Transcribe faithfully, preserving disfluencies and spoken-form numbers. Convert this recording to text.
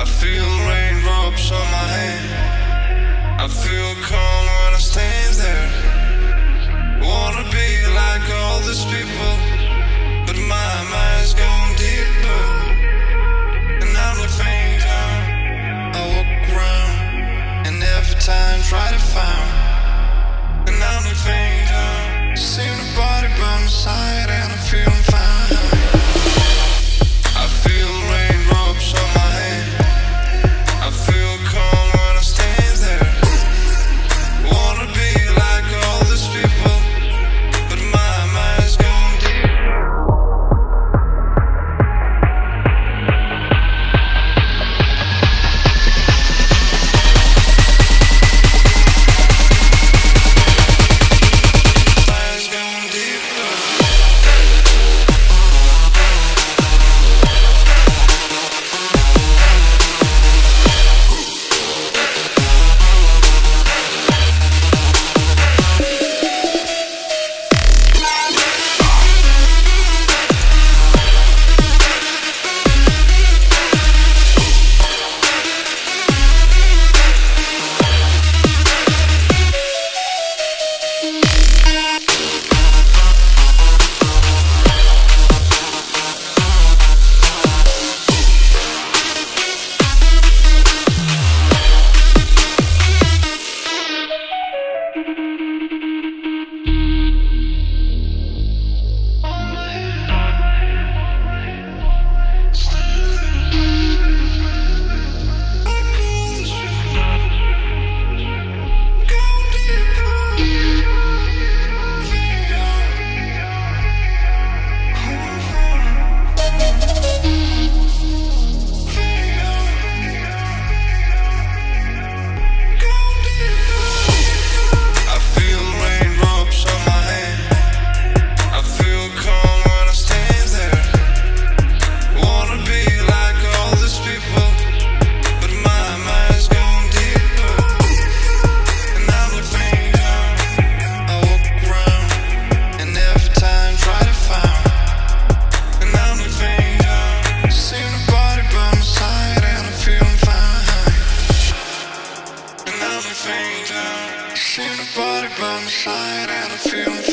I feel raindrops on my hand. I feel calm when I stand there. Wanna be like all these people, but my mind's gone deeper. And I'm a fainter. I walk around and every time try to find. And I'm a fainter. See nobody by my side and I'm feeling fine. I feel raindrops on my hand. I feel calm when I stand there. Wanna be like all these people, but my mind's gone deep. Mind's gone deeper. See nobody by my side and I feel